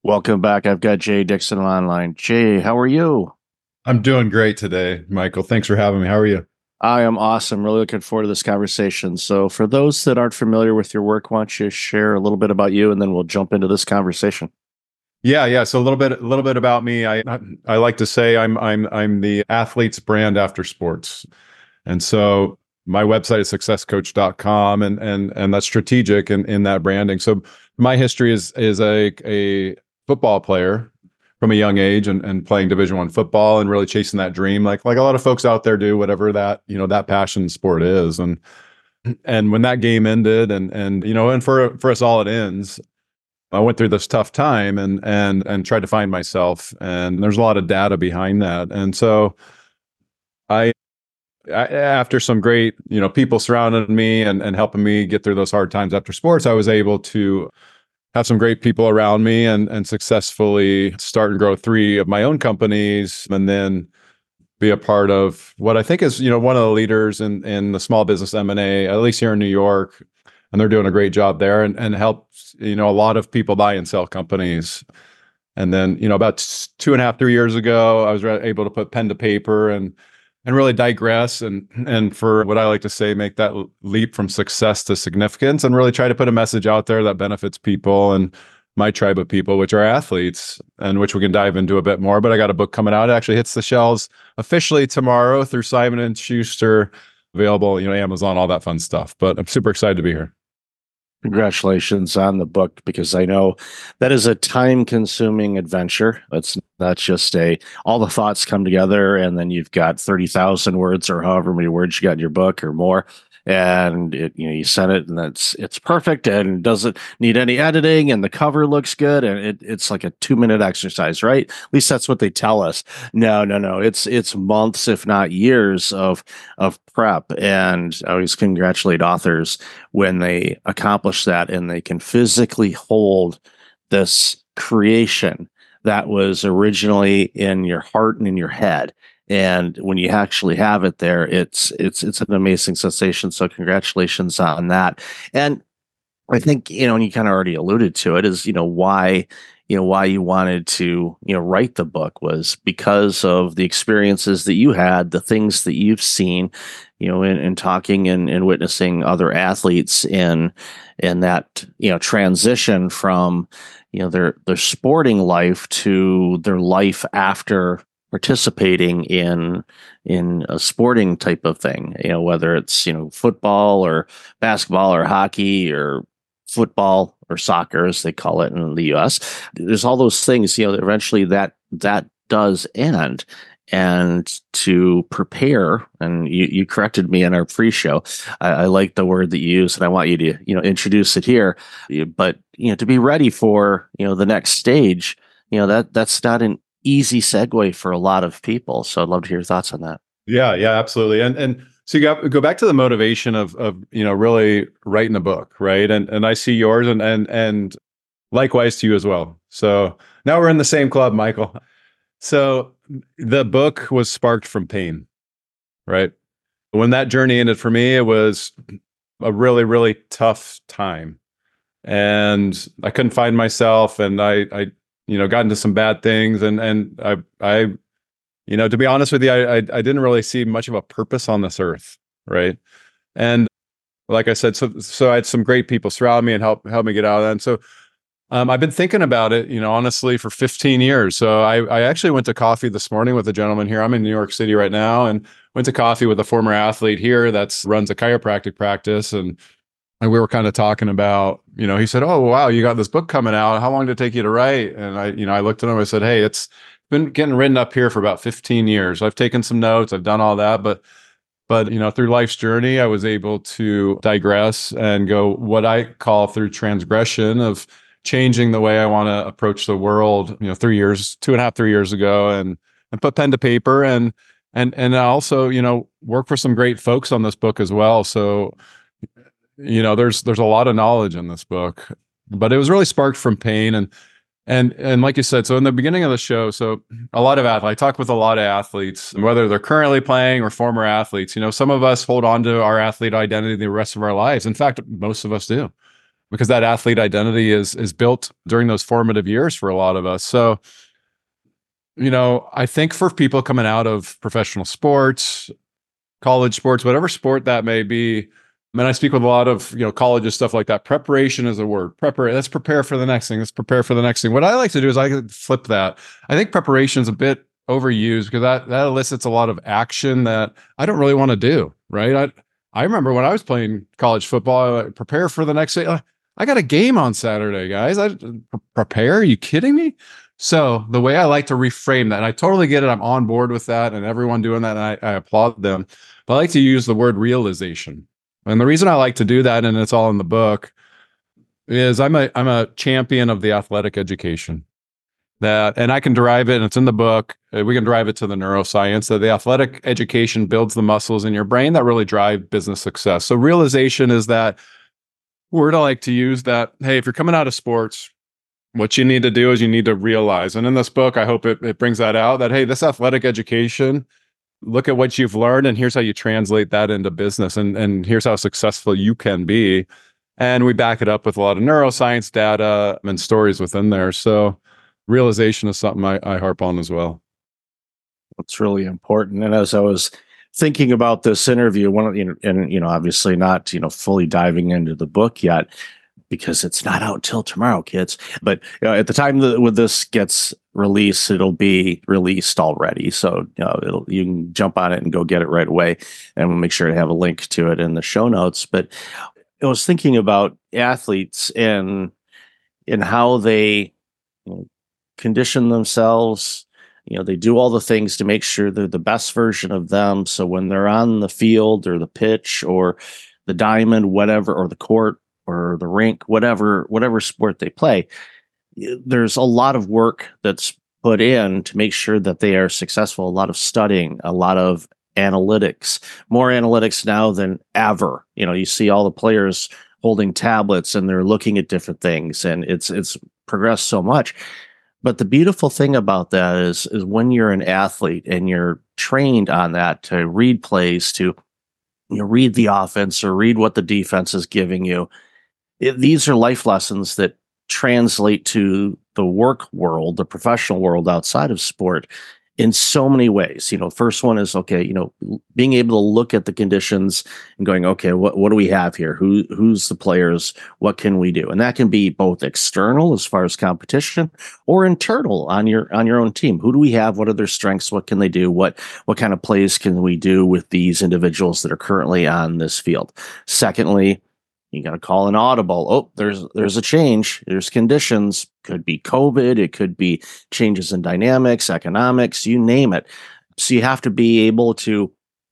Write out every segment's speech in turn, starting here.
Welcome back. I've got Jay Dixon online. Jay, how are you? I'm doing great today, Michael. Thanks for having me. How are you? I am awesome. Really looking forward to this conversation. So, for those that aren't familiar with your work, why don't you share a little bit about you and then we'll jump into this conversation? Yeah. So a little bit about me. I like to say I'm the athlete's brand after sports, and so my website is successcoach.com, and that's strategic in that branding. So my history is a football player from a young age, and playing Division I football and really chasing that dream, like a lot of folks out there do, whatever that passion sport is, and when that game ended, and for us all it ends. I went through this tough time and tried to find myself, and there's a lot of data behind that. And so I, after some great people surrounding me and helping me get through those hard times after sports, I was able to have some great people around me and successfully start and grow three of my own companies, and then be a part of what I think is one of the leaders in the small business M&A, at least here in New York. And they're doing a great job there, and help a lot of people buy and sell companies. And then about 2.5 3 years ago, I was able to put pen to paper and really digress, and for what I like to say, make that leap from success to significance, and really try to put a message out there that benefits people and my tribe of people, which are athletes, and which we can dive into a bit more. But I got a book coming out. It actually hits the shelves officially tomorrow through Simon and Schuster, available, Amazon, all that fun stuff. But I'm super excited to be here. Congratulations on the book because I know that is a time consuming adventure. It's not just all the thoughts come together and then you've got 30,000 words or however many words you got in your book or more. And you send it and it's perfect and doesn't need any editing and the cover looks good and it's like a 2 minute exercise, right? At least that's what they tell us. No, no, no. It's months, if not years of prep. And I always congratulate authors when they accomplish that and they can physically hold this creation that was originally in your heart and in your head. And when you actually have it there, it's an amazing sensation. So congratulations on that. And I think, and you kind of already alluded to it, is, why you wanted to, write the book was because of the experiences that you had, the things that you've seen, in talking and witnessing other athletes in that, transition from, their sporting life to their life after participating in a sporting type of thing, whether it's, football or basketball or hockey or football or soccer, as they call it in the US. There's all those things, eventually that does end. And to prepare, and you corrected me in our pre-show, I like the word that you use, and I want you to, introduce it here. But, to be ready for, the next stage, that's not an easy segue for a lot of people. So I'd love to hear your thoughts on that. Yeah, absolutely. And so go back to the motivation of really writing a book, right? And I see yours, and likewise to you as well. So now we're in the same club, Michael. So the book was sparked from pain, right? When that journey ended for me, it was a really, really tough time. And I couldn't find myself, and I got into some bad things, and I to be honest with you, I didn't really see much of a purpose on this earth, right? And like I said, so I had some great people surround me and help me get out of that. And so I've been thinking about it, honestly, for 15 years. So I actually went to coffee this morning with a gentleman here. I'm in New York City right now, and went to coffee with a former athlete here that runs a chiropractic practice, and we were kind of talking about, he said, "Oh, wow, you got this book coming out. How long did it take you to write?" And I looked at him, I said, "Hey, it's been getting written up here for about 15 years. I've taken some notes, I've done all that, but through life's journey, I was able to digress and go what I call through transgression of changing the way I want to approach the world, 3 years, 2.5 3 years ago, and put pen to paper, and also, work for some great folks on this book as well. So, there's a lot of knowledge in this book, but it was really sparked from pain. And like you said, so in the beginning of the show, so a lot of athletes, I talk with a lot of athletes, whether they're currently playing or former athletes. Some of us hold on to our athlete identity the rest of our lives. In fact, most of us do. because that athlete identity is built during those formative years for a lot of us. So, I think for people coming out of professional sports, college sports, whatever sport that may be, I mean, I speak with a lot of, colleges, stuff like that. Preparation is a word. Let's prepare for the next thing. Let's prepare for the next thing. What I like to do is I could flip that. I think preparation is a bit overused because that elicits a lot of action that I don't really want to do, right? I remember when I was playing college football, I prepare for the next day. I got a game on Saturday, guys. I prepare. Are you kidding me? So the way I like to reframe that, and I totally get it. I'm on board with that, and everyone doing that, and I applaud them. But I like to use the word realization. And the reason I like to do that, and it's all in the book, is I'm a champion of the athletic education. And I can derive it, and it's in the book. We can drive it to the neuroscience that the athletic education builds the muscles in your brain that really drive business success. So realization is that word I like to use that, hey, if you're coming out of sports, what you need to do is you need to realize. And in this book, I hope it brings that out that, hey, this athletic education, look at what you've learned, and here's how you translate that into business. And here's how successful you can be. And we back it up with a lot of neuroscience data and stories within there. So realization is something I harp on as well. It's really important. And as I was thinking about this interview, obviously not, fully diving into the book yet, because it's not out till tomorrow, kids. But at the time that when this gets released, it'll be released already. So you can jump on it and go get it right away. And we'll make sure to have a link to it in the show notes. But I was thinking about athletes and how they condition themselves. They do all the things to make sure they're the best version of them. So when they're on the field or the pitch or the diamond, whatever, or the court or the rink, whatever sport they play, there's a lot of work that's put in to make sure that they are successful. A lot of studying, a lot of analytics, more analytics now than ever. You see all the players holding tablets and they're looking at different things, and it's progressed so much. But the beautiful thing about that is when you're an athlete and you're trained on that to read plays, to read the offense or read what the defense is giving you. These are life lessons that translate to the work world, the professional world outside of sport in so many ways. First one is, being able to look at the conditions and going, okay, what do we have here? Who's the players? What can we do? And that can be both external as far as competition or internal on your own team. Who do we have? What are their strengths? What can they do? What kind of plays can we do with these individuals that are currently on this field? Secondly, you got to call an audible. Oh, there's a change. There's conditions. Could be COVID. It could be changes in dynamics, economics, you name it. So you have to be able to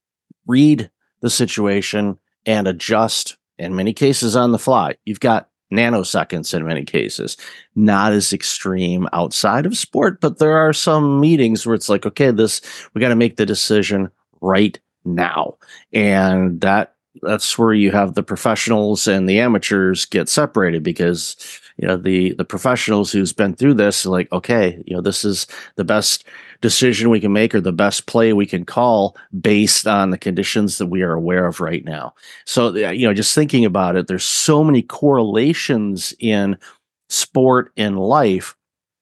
read the situation and adjust, in many cases on the fly. You've got nanoseconds in many cases, not as extreme outside of sport, but there are some meetings where it's like, okay, we got to make the decision right now. And that's where you have the professionals and the amateurs get separated, because the professionals who's been through this are like, okay, this is the best decision we can make or the best play we can call based on the conditions that we are aware of right now. So just thinking about it, there's so many correlations in sport and life.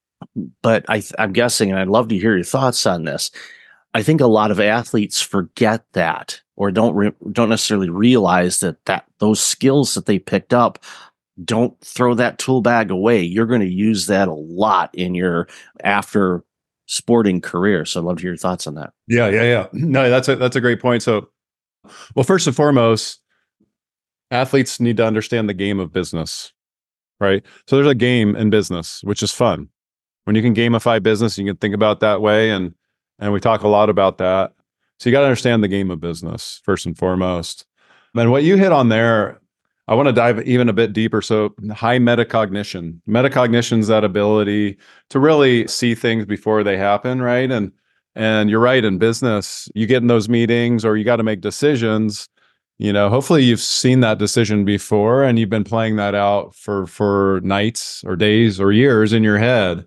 But I'm guessing, and I'd love to hear your thoughts on this, I think a lot of athletes forget that, or don't necessarily realize that those skills that they picked up, don't throw that tool bag away. You're going to use that a lot in your after sporting career. So I'd love to hear your thoughts on that. Yeah. No, that's a great point. So, well, first and foremost, athletes need to understand the game of business, right? So there's a game in business, which is fun. When you can gamify business, you can think about that way. And we talk a lot about that. So you got to understand the game of business first and foremost. And what you hit on there, I want to dive even a bit deeper. So high metacognition. Metacognition is that ability to really see things before they happen, right? And you're right, in business, you get in those meetings or you got to make decisions. Hopefully you've seen that decision before and you've been playing that out for nights or days or years in your head.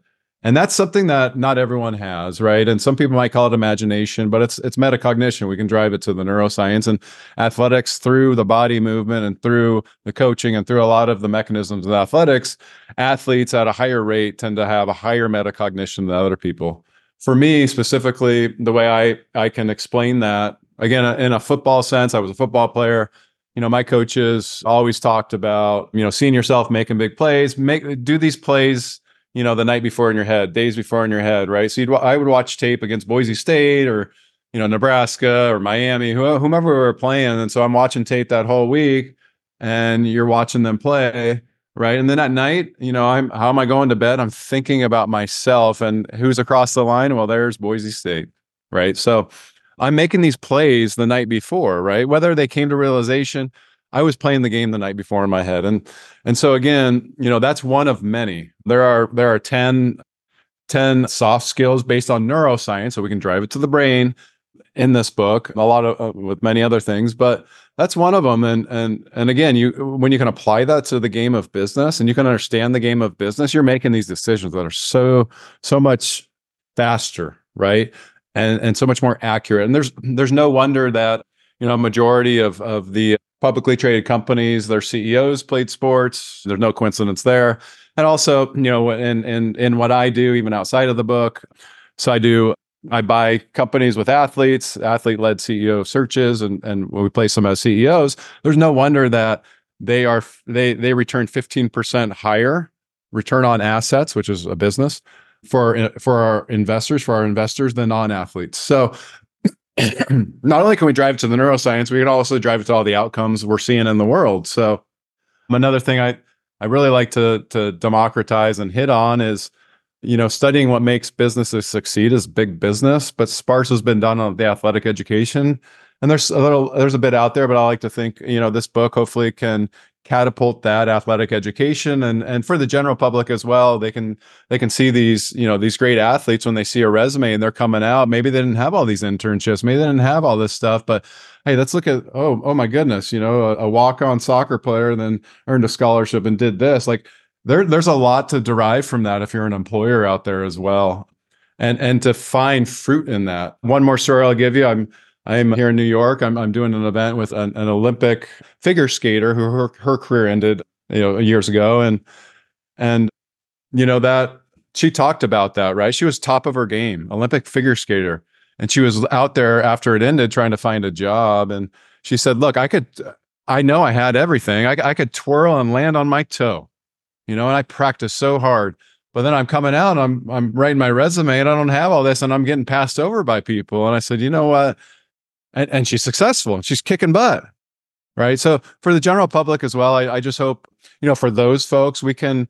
And that's something that not everyone has, right? And some people might call it imagination, but it's metacognition. We can drive it to the neuroscience and athletics through the body movement and through the coaching and through a lot of the mechanisms of athletics. Athletes at a higher rate tend to have a higher metacognition than other people. For me specifically, the way I can explain that, again, in a football sense, I was a football player. My coaches always talked about, seeing yourself making big plays, do these plays, the night before in your head, days before in your head, right? So I would watch tape against Boise State or, Nebraska or Miami, whomever we were playing. And so I'm watching tape that whole week and you're watching them play, right? And then at night, how am I going to bed? I'm thinking about myself and who's across the line. Well, there's Boise State, right? So I'm making these plays the night before, right? Whether they came to realization, I was playing the game the night before in my head. And so again, that's one of many. There are 10 soft skills based on neuroscience, so we can drive it to the brain in this book, a lot of with many other things, but that's one of them. And again, when you can apply that to the game of business and you can understand the game of business, you're making these decisions that are so much faster, right? And so much more accurate. And there's no wonder that majority of the publicly traded companies, their CEOs played sports. There's no coincidence there. And also, in what I do, even outside of the book, so I buy companies with athlete-led CEO searches, and when we place them as CEOs, there's no wonder that they return 15% higher return on assets, which is a business for our investors than non-athletes. So not only can we drive it to the neuroscience, we can also drive it to all the outcomes we're seeing in the world. So another thing I really like to democratize and hit on is, studying what makes businesses succeed is big business, but sparse has been done on the athletic education. And there's a bit out there, but I like to think, this book hopefully can catapult that athletic education and for the general public as well. They can see these great athletes when they see a resume and they're coming out. Maybe they didn't have all these internships, maybe they didn't have all this stuff, but hey, let's look at, oh my goodness, a walk-on soccer player then earned a scholarship and did this. Like there's a lot to derive from that if you're an employer out there as well. And to find fruit in that. One more story I'll give you. I'm here in New York. I'm doing an event with an Olympic figure skater who her career ended, years ago. And that she talked about that, right? She was top of her game, Olympic figure skater. And she was out there after it ended trying to find a job. And she said, look, I know I had everything. I could twirl and land on my toe, and I practiced so hard. But then I'm coming out and I'm writing my resume and I don't have all this and I'm getting passed over by people. And I said, you know what? And she's successful. She's kicking butt, right? So for the general public as well, I just hope, for those folks, we can,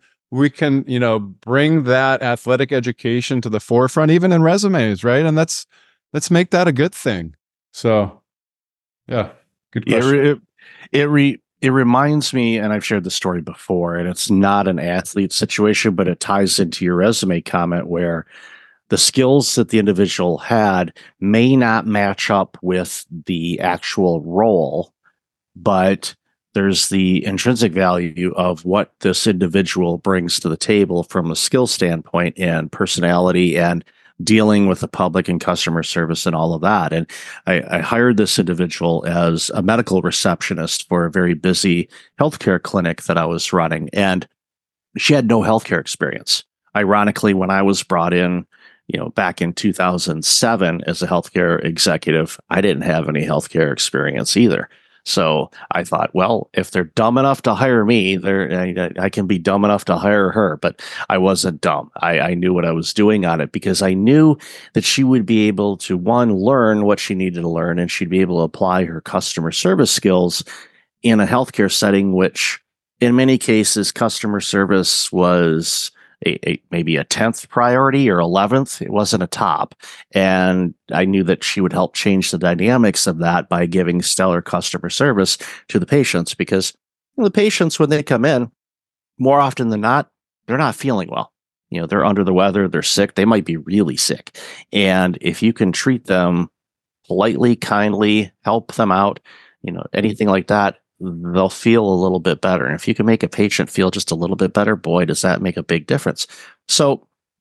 bring that athletic education to the forefront, even in resumes, right? And let's make that a good thing. So, yeah, good question. It reminds me, and I've shared the story before, and it's not an athlete situation, but it ties into your resume comment where the skills that the individual had may not match up with the actual role, but there's the intrinsic value of what this individual brings to the table from a skill standpoint and personality and dealing with the public and customer service and all of that. And I hired this individual as a medical receptionist for a very busy healthcare clinic that I was running. And she had no healthcare experience. Ironically, when I was brought in, back in 2007 as a healthcare executive, I didn't have any healthcare experience either. So I thought, well, if they're dumb enough to hire me, I can be dumb enough to hire her. But I wasn't dumb. I knew what I was doing on it because I knew that she would be able to, one, learn what she needed to learn, and she'd be able to apply her customer service skills in a healthcare setting, which in many cases, customer service was maybe a 10th priority or 11th. It wasn't a top. And I knew that she would help change the dynamics of that by giving stellar customer service to the patients, because the patients, when they come in, more often than not, they're not feeling well. They're under the weather, they're sick, they might be really sick. And if you can treat them politely, kindly, help them out, anything like that, they'll feel a little bit better. And if you can make a patient feel just a little bit better, boy, does that make a big difference. So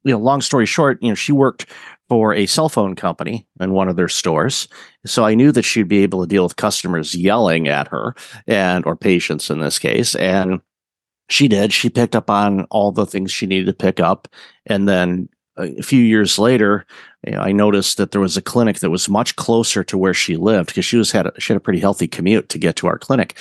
long story short, she worked for a cell phone company in one of their stores. So I knew that she'd be able to deal with customers yelling at her or patients in this case. And she did. She picked up on all the things she needed to pick up. And then a few years later, I noticed that there was a clinic that was much closer to where she lived because she had a pretty healthy commute to get to our clinic.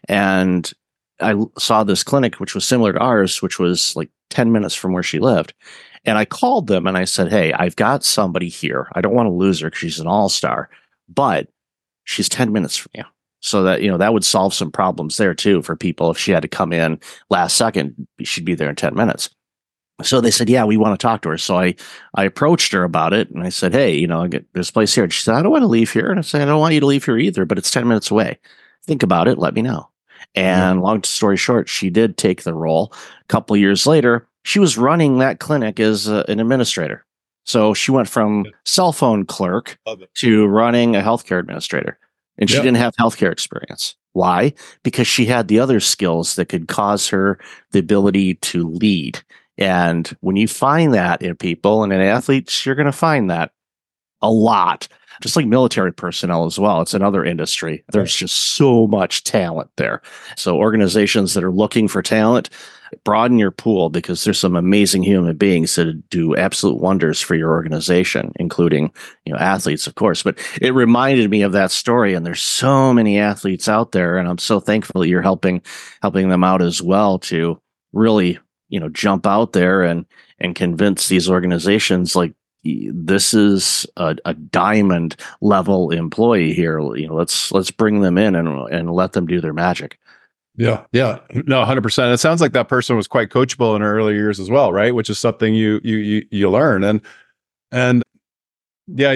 And I saw this clinic, which was similar to ours, which was like 10 minutes from where she lived. And I called them and I said, "Hey, I've got somebody here. I don't want to lose her because she's an all-star, but she's 10 minutes from you." So that, that would solve some problems there too for people. If she had to come in last second, she'd be there in 10 minutes. So they said, "Yeah, we want to talk to her." So I approached her about it and I said, "Hey, I get this place here." And she said, "I don't want to leave here." And I said, "I don't want you to leave here either, but it's 10 minutes away. Think about it. Let me know." And long story short, she did take the role. A couple of years later, she was running that clinic as an administrator. So she went from cell phone clerk to running a healthcare administrator. And she didn't have healthcare experience. Why? Because she had the other skills that could cause her the ability to lead. And when you find that in people and in athletes, you're going to find that a lot. Just like military personnel as well. It's another industry. There's just so much talent there. So organizations that are looking for talent, broaden your pool because there's some amazing human beings that do absolute wonders for your organization, including, athletes, of course. But it reminded me of that story. And there's so many athletes out there. And I'm so thankful that you're helping them out as well to really, jump out there and convince these organizations like, this is a diamond level employee here. Let's bring them in and let them do their magic. Yeah. No, 100%. It sounds like that person was quite coachable in her early years as well, right? Which is something you learn. And yeah,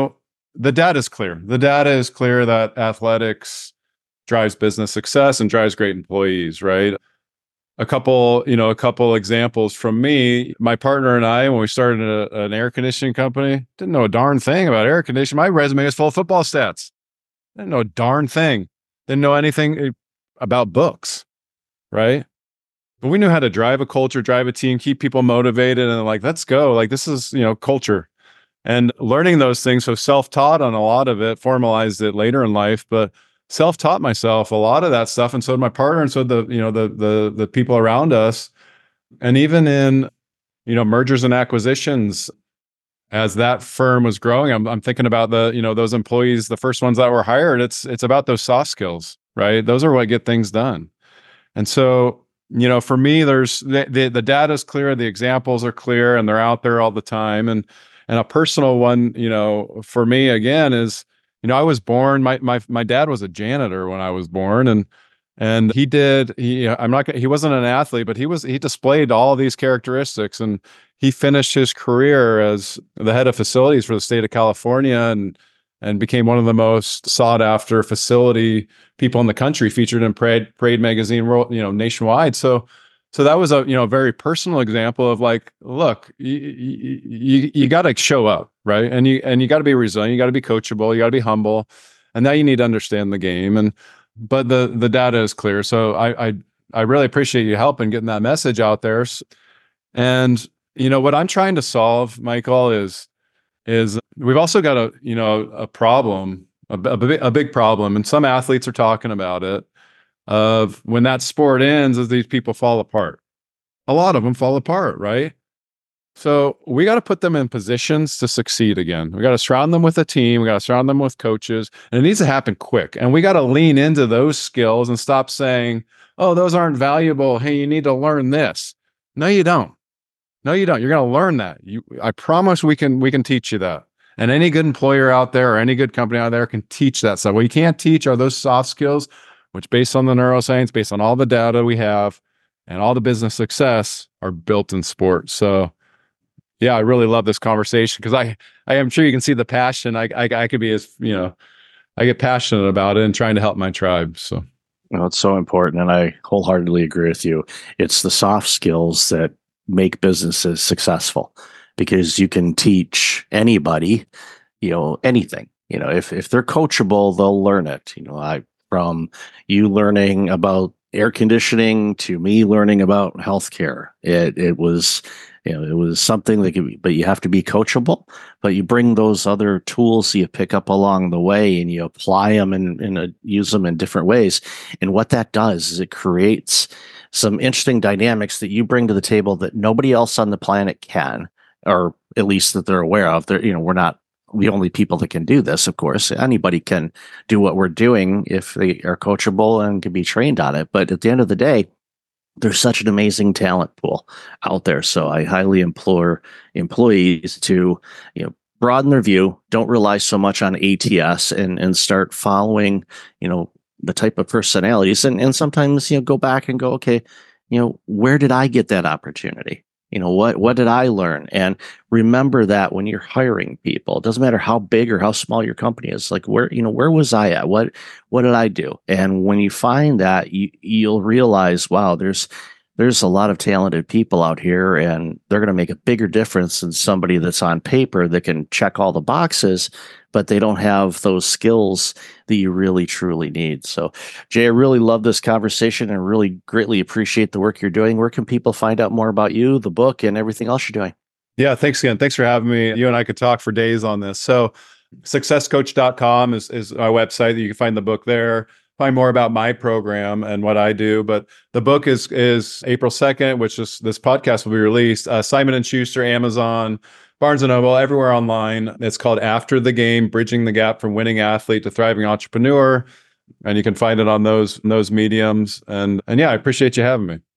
the data is clear. The data is clear that athletics drives business success and drives great employees, right? A couple examples from me. My partner and I, when we started an air conditioning company, didn't know a darn thing about air conditioning. My resume was full of football stats. Didn't know a darn thing. Didn't know anything about books, right? But we knew how to drive a culture, drive a team, keep people motivated, and like, let's go. Like, this is, culture. And learning those things, so self-taught on a lot of it, formalized it later in life, but self-taught myself a lot of that stuff, and so did my partner, and so the people around us. And even in mergers and acquisitions, as that firm was growing, I'm thinking about those employees, the first ones that were hired. It's about those soft skills, right? Those are what get things done. And so for me, there's the data is clear, the examples are clear, and they're out there all the time. And a personal one, for me again is, I was born. My dad was a janitor when I was born, and he wasn't an athlete, but he displayed all these characteristics, and he finished his career as the head of facilities for the state of California, and became one of the most sought after facility people in the country, featured in Parade magazine, nationwide. So that was a very personal example of like, look, you got to show up, right? And you got to be resilient, you got to be coachable, you got to be humble, and now you need to understand the game. But the data is clear. So I really appreciate you helping getting that message out there. And what I'm trying to solve, Michael, is we've also got a problem, a big problem, and some athletes are talking about it, of when that sport ends, as these people fall apart. A lot of them fall apart, right? So we got to put them in positions to succeed again. We got to surround them with a team. We got to surround them with coaches, and it needs to happen quick. And we got to lean into those skills and stop saying, "Oh, those aren't valuable. Hey, you need to learn this." No, you don't. No, you don't. You're going to learn that. I promise we can teach you that. And any good employer out there or any good company out there can teach that stuff. What you can't teach are those soft skills, which, based on the neuroscience, based on all the data we have and all the business success, are built in sports. So yeah, I really love this conversation because I am sure you can see the passion. I could be I get passionate about it and trying to help my tribe. So it's so important. And I wholeheartedly agree with you. It's the soft skills that make businesses successful, because you can teach anybody, anything. If they're coachable, they'll learn it. From you learning about air conditioning to me learning about healthcare, it was It was something that could be, but you have to be coachable, but you bring those other tools you pick up along the way and you apply them and use them in different ways. And what that does is it creates some interesting dynamics that you bring to the table that nobody else on the planet can, or at least that they're aware of. We're not the only people that can do this, of course. Anybody can do what we're doing if they are coachable and can be trained on it. But at the end of the day, there's such an amazing talent pool out there. So I highly implore employees to, broaden their view. Don't rely so much on ATS and start following, the type of personalities. And sometimes, go back and go, okay, where did I get that opportunity? What did I learn? And remember that when you're hiring people, it doesn't matter how big or how small your company is, like where was I at? What did I do? And when you find that, you'll realize, wow, there's a lot of talented people out here, and they're going to make a bigger difference than somebody that's on paper that can check all the boxes, but they don't have those skills that you really truly need. So, Jay, I really love this conversation and really greatly appreciate the work you're doing. Where can people find out more about you, the book, and everything else you're doing? Yeah, thanks again. Thanks for having me. You and I could talk for days on this. So successcoach.com is our website. You can find the book there, find more about my program and what I do. But the book is April 2nd, which is this podcast will be released. Simon & Schuster, Amazon, Barnes & Noble, everywhere online. It's called After the Game, Bridging the Gap from Winning Athlete to Thriving Entrepreneur. And you can find it on those mediums. And yeah, I appreciate you having me.